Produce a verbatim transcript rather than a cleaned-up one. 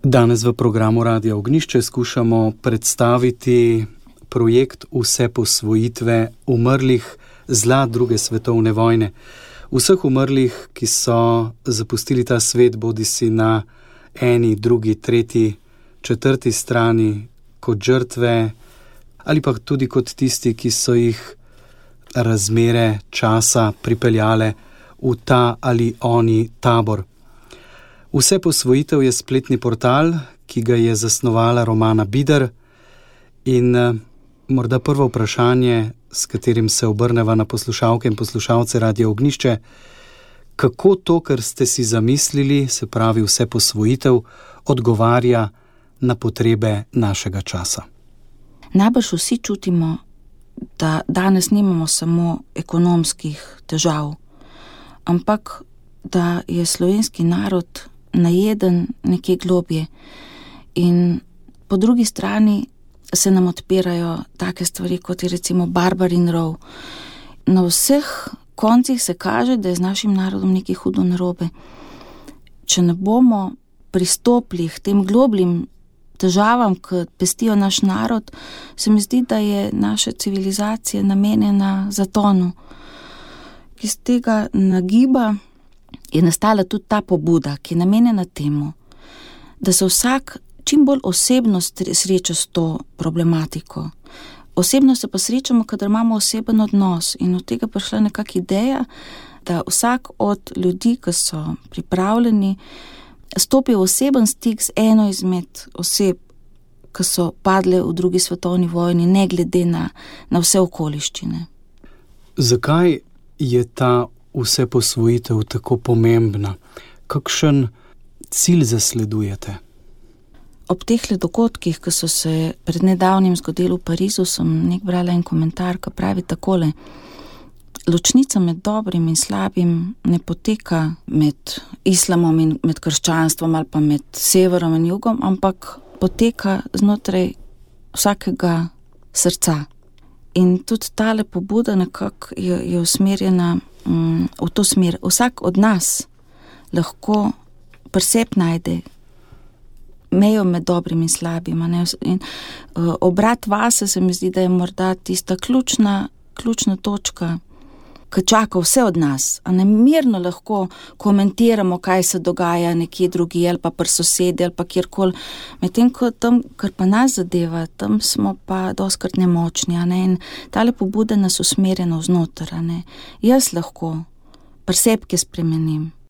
Danes v programu Radia Ognjišče skušamo predstaviti projekt vse posvojitve umrlih zla druge svetovne vojne. Vseh umrlih, ki so zapustili ta svet, bodisi na eni, drugi, tretji, četrti strani kot žrtve, ali pa tudi kot tisti, ki so jih razmere časa pripeljale v ta ali oni tabor. Vse posvojitev je spletni portal, ki ga je zasnovala Romana Bider, in morda prvo vprašanje, s katerim se obrneva na poslušalke in poslušalce Radia Ognjišče, kako to, kar ste si zamislili, se pravi vse posvojitev, odgovarja na potrebe našega časa? Najbrž vsi čutimo, da danes nimamo samo ekonomskih težav, ampak da je slovenski narod najeden nekje globje in po drugi strani se nam odpirajo take stvari, kot je recimo Barbarin rov. Na vseh koncih se kaže, da je z našim narodom nekaj hudo narobe. Če ne bomo pristopili k tem globljim težavam, ki pestijo naš narod, se mi zdi, da je naša civilizacija namenjena zatonu. Iz tega nagiba je nastala tudi ta pobuda, ki je namenjena temu, da se vsak čim bolj osebno sreča s to problematiko. Osebno se pa srečamo, kadar imamo oseben odnos, in od tega prišla nekakšna ideja, da vsak od ljudi, ki so pripravljeni, stopi v oseben stik z eno izmed oseb, ki so padle v drugi svetovni vojni, ne glede na, na vse okoliščine. Zakaj je ta vse posvojitev tako pomembna? Kakšen cilj zasledujete? Ob teh dogodkih, ki so se pred nedavnim zgodili v Parizu, sem nek brala en komentar, ki pravi takole: ločnica med dobrim in slabim ne poteka med islamom in med krščanstvom ali pa med severom in jugom, ampak poteka znotraj vsakega srca. In tudi tale pobuda nekako je, je usmerjena mm, v to smer. Vsak od nas lahko pri sebi najde mejo med dobrim in slabim. Ne? In uh, obrat vase se mi zdi, da je morda tista ključna, ključna točka, ki čaka vse od nas. A ne mirno lahko komentiramo, kaj se dogaja nekje drugi, ali pa pri sosedi, ali pa kjerkoli. Medtem ko tam, kar pa nas zadeva, tam smo pa dostikrat nemočni. A ne? In tale pobuda nas usmerja navznoter. A ne? Jaz lahko pri sebi kaj spremenim.